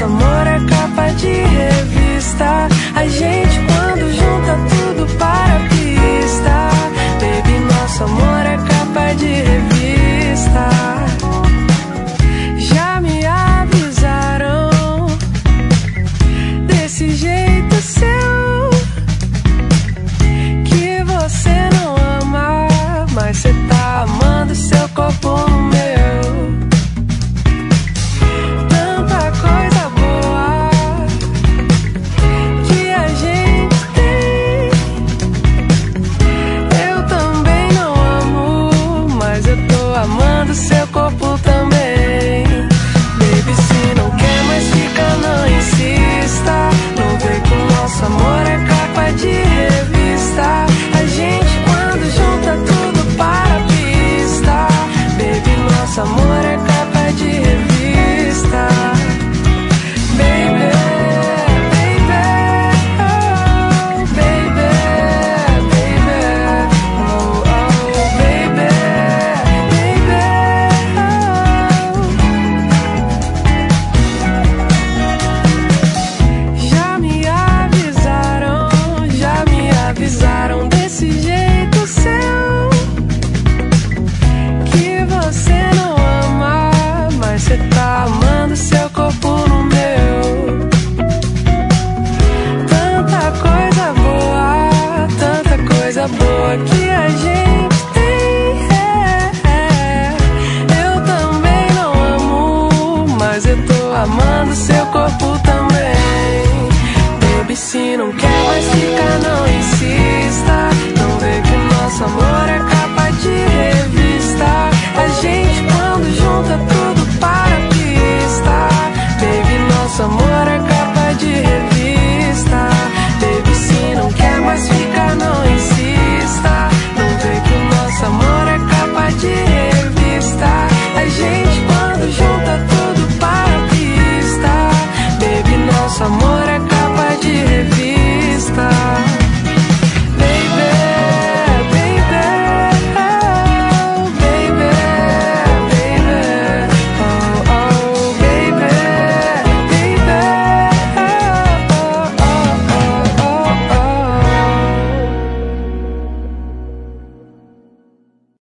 nosso amor é capa de revista. A gente quando junta tudo para a pista. Baby, nosso amor é capa de revista. Já me avisaram desse jeito seu, que você não ama, mas você tá amando seu corpo no meu. Tanta coisa boa que a gente tem. Eu também não amo, mas eu tô amando seu corpo também. Baby, se não quer mais ficar, não insista. Não vê que o nosso amor é capa de revista. A gente quando junta tudo para a pista. Baby, nosso amor é capa de revista. Baby, baby, oh, baby, baby, oh, oh, baby, baby, oh. Já me avisaram desse jeito seu, que você não ama, mas você tá amando seu corpo no meu. Tanta coisa boa que a gente tem. Eu também não amo, mas eu tô amando seu corpo também. Baby, se não quer mais ficar, não insista. Não vê que o nosso amor